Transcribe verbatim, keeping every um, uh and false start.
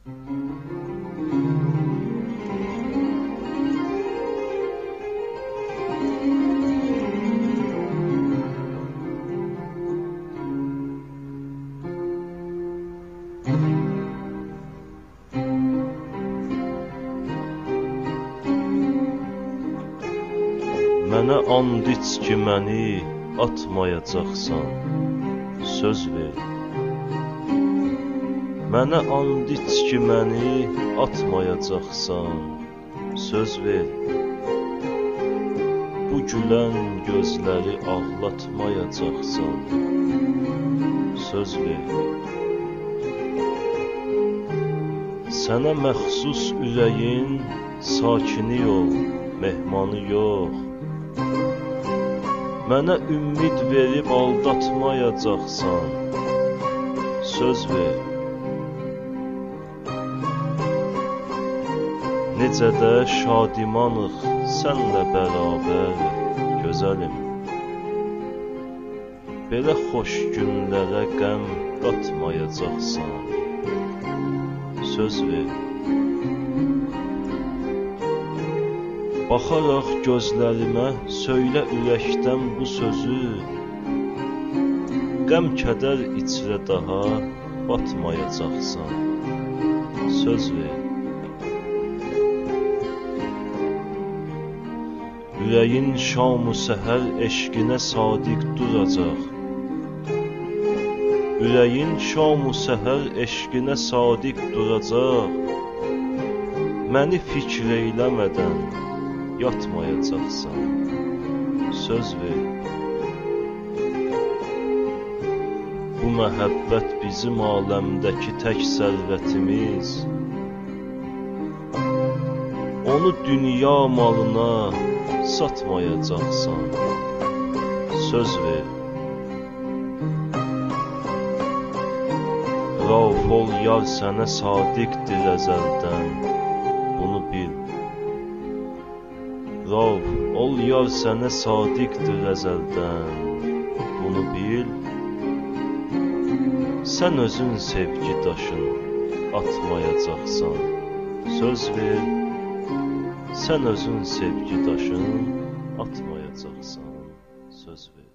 Mənə and iç ki, məni atmayacaqsan, söz ver. Mənə and iç ki, məni atmayacaqsan, söz ver. Bu gülən gözləri ağlatmayacaqsan, söz ver. Sənə məxsus ürəyin sakini ol, mehmanı yox. Mənə ümid verib aldatmayacaqsan, söz ver. Necə də şadimanıq sənlə bərabər, gözəlim. Belə xoş günlərə qəm qatmayacaqsan, söz ver. Baxaraq gözlərimə söylə ürəkdən bu sözü, qəm-kədər içrə daha batmayacaqsan, söz ver. Ürəyin şam-ı səhər eşqinə sadiq duracaq. Ürəyin şam-ı səhər eşqinə sadiq duracaq. Məni fikr eyləmədən yatmayacaqsan, söz ver. Bu məhəbbət bizim aləmdəki tək sərvətimiz. Onu dünya malına satmayacaqsan, söz ver. Rauf ol yar sənə sadiqdir əzəldən, bunu bil. Rauf ol yar sənə sadiqdir əzəldən, bunu bil. Sən özün sevgi daşın atmayacaqsan, söz ver. Sən özün sevgi daşın atmayacaqsan, söz ver.